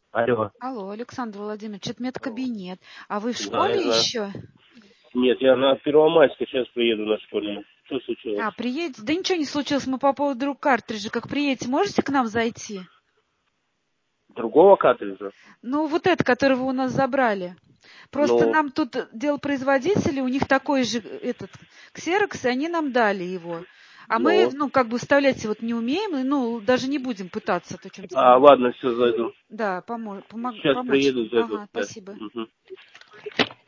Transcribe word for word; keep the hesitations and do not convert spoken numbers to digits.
Алло. Алло, Александр Владимирович, это медкабинет. А вы в Да, школе я знаю. еще? Нет, я на Первомайской сейчас приеду на школе. Что случилось? А, приедете? Да ничего не случилось, мы по поводу друг картриджа. Как приедете, можете к нам зайти? Другого картриджа? Ну, вот это, который вы у нас забрали. Просто Ну, нам тут дело производителя, у них такой же этот ксерокс, и они нам дали его. А мы, ну. ну, как бы вставлять вот не умеем, и, ну, даже не будем пытаться, то чем-то А, помочь. ладно, все, зайду. Да, помо- помог- Сейчас помочь. приеду, зайду. Ага, Да. спасибо. Угу.